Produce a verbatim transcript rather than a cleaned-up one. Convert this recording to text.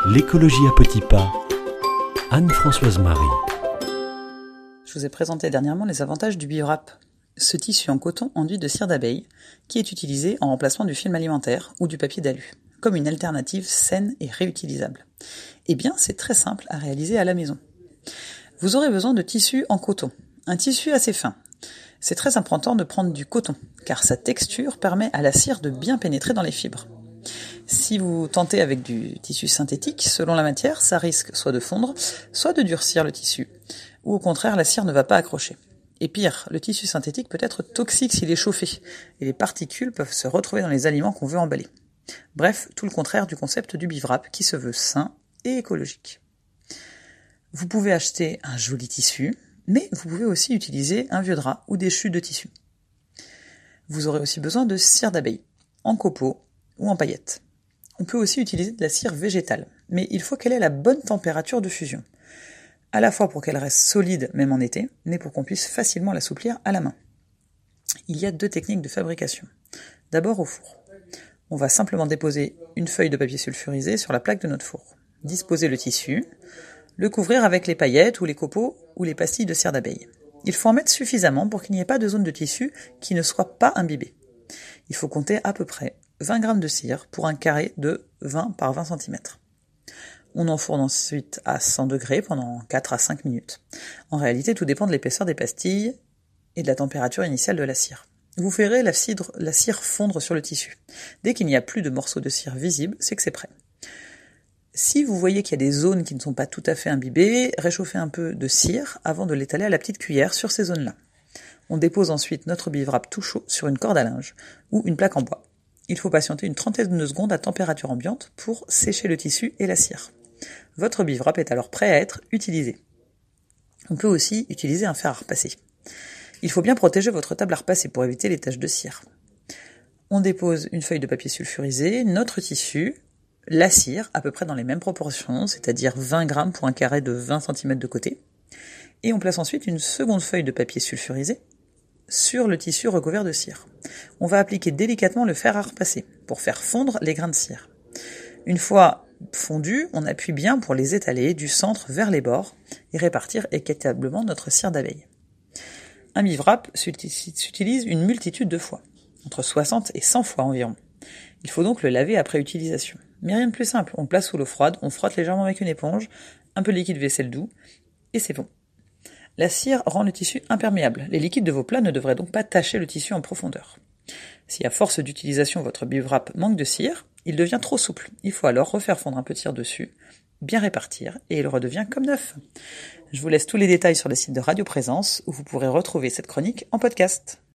L'écologie à petits pas. Anne-Françoise Marie. Je vous ai présenté dernièrement les avantages du biovrap, ce tissu en coton enduit de cire d'abeille qui est utilisé en remplacement du film alimentaire ou du papier d'alu, comme une alternative saine et réutilisable. Eh bien, c'est très simple à réaliser à la maison. Vous aurez besoin de tissu en coton, un tissu assez fin. C'est très important de prendre du coton, car sa texture permet à la cire de bien pénétrer dans les fibres. Si vous tentez avec du tissu synthétique, selon la matière, ça risque soit de fondre, soit de durcir le tissu, ou au contraire, la cire ne va pas accrocher. Et pire, le tissu synthétique peut être toxique s'il est chauffé, et les particules peuvent se retrouver dans les aliments qu'on veut emballer. Bref, tout le contraire du concept du biovrap, qui se veut sain et écologique. Vous pouvez acheter un joli tissu, mais vous pouvez aussi utiliser un vieux drap ou des chutes de tissu. Vous aurez aussi besoin de cire d'abeille, en copeaux ou en paillettes. On peut aussi utiliser de la cire végétale, mais il faut qu'elle ait la bonne température de fusion. À la fois pour qu'elle reste solide même en été, mais pour qu'on puisse facilement l'assouplir à la main. Il y a deux techniques de fabrication. D'abord au four. On va simplement déposer une feuille de papier sulfurisé sur la plaque de notre four. Disposer le tissu, le couvrir avec les paillettes ou les copeaux ou les pastilles de cire d'abeille. Il faut en mettre suffisamment pour qu'il n'y ait pas de zone de tissu qui ne soit pas imbibée. Il faut compter à peu près vingt grammes de cire pour un carré de vingt par vingt centimètres. On enfourne ensuite à cent degrés pendant quatre à cinq minutes. En réalité, tout dépend de l'épaisseur des pastilles et de la température initiale de la cire. Vous ferez la cire, la cire fondre sur le tissu. Dès qu'il n'y a plus de morceaux de cire visibles, c'est que c'est prêt. Si vous voyez qu'il y a des zones qui ne sont pas tout à fait imbibées, réchauffez un peu de cire avant de l'étaler à la petite cuillère sur ces zones-là. On dépose ensuite notre biovrap tout chaud sur une corde à linge ou une plaque en bois. Il faut patienter une trentaine de secondes à température ambiante pour sécher le tissu et la cire. Votre biovrap est alors prêt à être utilisé. On peut aussi utiliser un fer à repasser. Il faut bien protéger votre table à repasser pour éviter les taches de cire. On dépose une feuille de papier sulfurisé, notre tissu, la cire, à peu près dans les mêmes proportions, c'est-à-dire vingt grammes pour un carré de vingt centimètres de côté, et on place ensuite une seconde feuille de papier sulfurisé sur le tissu recouvert de cire. On va appliquer délicatement le fer à repasser pour faire fondre les grains de cire. Une fois fondus, on appuie bien pour les étaler du centre vers les bords et répartir équitablement notre cire d'abeille. Un biovrap s'utilise une multitude de fois, entre soixante et cent fois environ. Il faut donc le laver après utilisation. Mais rien de plus simple, on le place sous l'eau froide, on frotte légèrement avec une éponge, un peu de liquide vaisselle doux, et c'est bon. La cire rend le tissu imperméable. Les liquides de vos plats ne devraient donc pas tacher le tissu en profondeur. Si à force d'utilisation votre biovrap manque de cire, il devient trop souple. Il faut alors refaire fondre un peu de cire dessus, bien répartir, et il redevient comme neuf. Je vous laisse tous les détails sur le site de Radio Présence, où vous pourrez retrouver cette chronique en podcast.